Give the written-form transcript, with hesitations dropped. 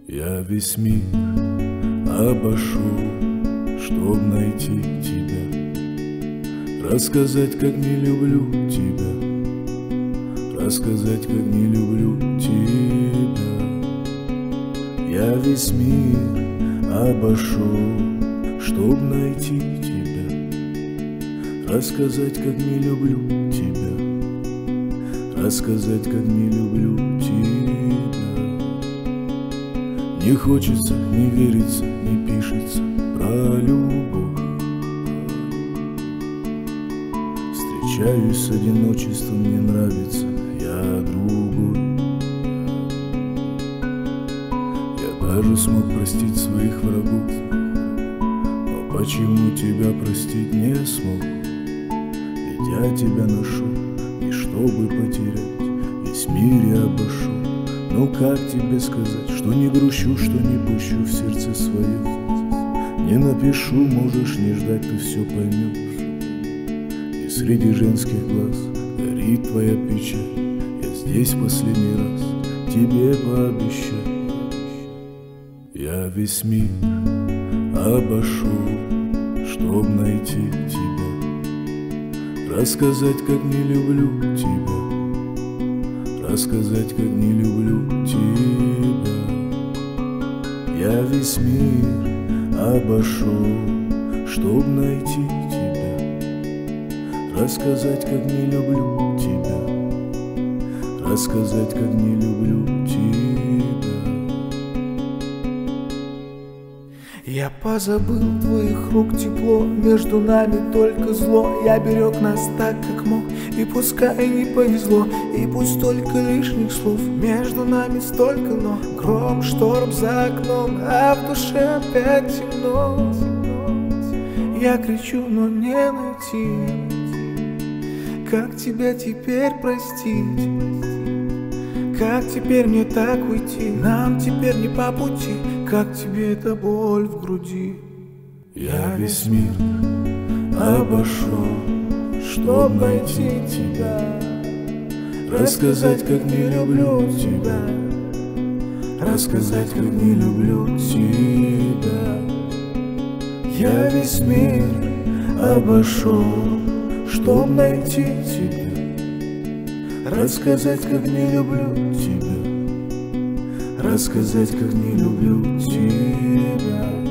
Я весь мир обошел, чтоб найти тебя, рассказать, как не люблю тебя, рассказать, как не люблю тебя. Я весь мир обошел, чтоб найти тебя, рассказать, как не люблю тебя, рассказать, как не люблю тебя. Не хочется, не верится, не пишется про любовь. Встречаюсь с одиночеством, мне нравится, я другой. Я даже смог простить своих врагов, но почему тебя простить не смог? Ведь я тебя нашел, и чтобы потерять, весь мир я обошел. Ну как тебе сказать, что не грущу, что не пущу в сердце свое? Не напишу, можешь не ждать, ты все поймешь. И среди женских глаз горит твоя печаль. Я здесь в последний раз тебе пообещаю. Я весь мир обошел, чтоб найти тебя, рассказать, как не люблю тебя, рассказать, как не люблю тебя. Я весь мир обошел, чтоб найти тебя, рассказать, как не люблю тебя, рассказать, как не люблю тебя. Я позабыл твоих рук тепло, между нами только зло. Я берег нас так, как мог, и пускай не повезло, и пусть столько лишних слов, между нами столько но. Гром, шторм за окном, а в душе опять темно. Я кричу, но не найти, как тебя теперь простить, как теперь мне так уйти, нам теперь не по пути, как тебе эта боль в груди. Я весь мир обошел, чтоб найти тебя, рассказать, как не люблю тебя, рассказать, как не люблю тебя. Я весь мир обошел, чтоб найти тебя, рассказать, как не люблю тебя, рассказать, как не люблю тебя.